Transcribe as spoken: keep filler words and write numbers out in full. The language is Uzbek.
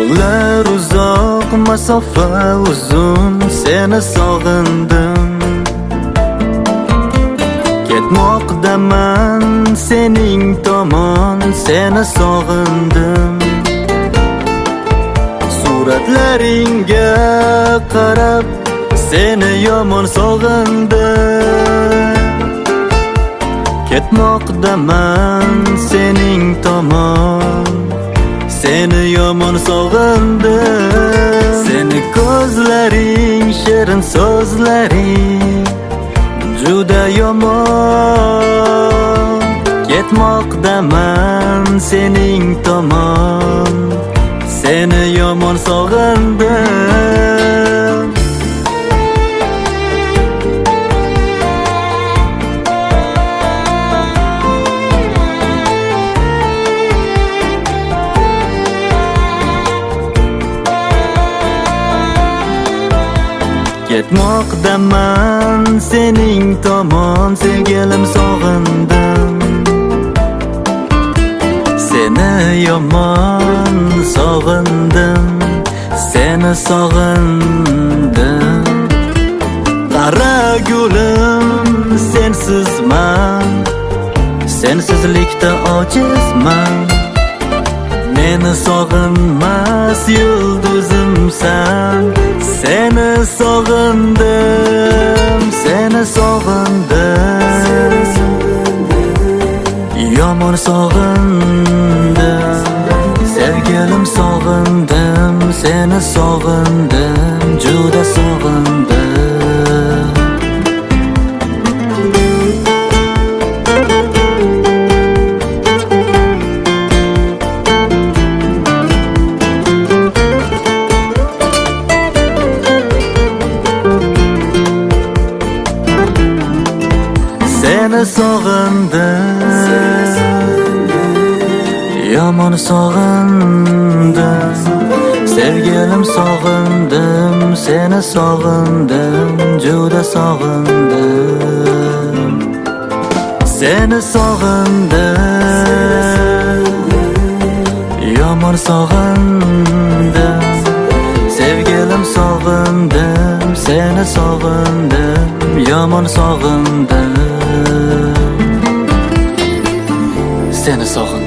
Yo'llar uzoq, masofa uzun, seni sog'indim. Ketmoqdaman sening tomon, seni sog'indim. Suratlaringga qarab seni yomon sog'indim. Ketmoqdaman sening tomon, seni yomon sog'indim. Seni ko'zlaring, shirin so'zlaring juda yomon. Ketmoqdaman sening tomon, seni yomon sog'indim. Ketmoqdaman sening tomon, sevgilim sog'indim. Seni yomon sog'indim, seni sog'indim. Qara gulim, sensizman, sensizlikda ojizman. Meni sog'inmas yulduzimsan, seni sog'indim, seni sog'indim. Yomon sog'indim, sevgilim sog'indim, seni sog'indim, juda sog'indim. Seni sog'indim, yomon sog'indim. Sevgilim sog'indim, seni sog'indim, juda sog'indim. Seni sog'indim, yomon sog'indim. Sevgilim sog'indim, seni sog'indim, yomon sog'indim. Seni sog'indim.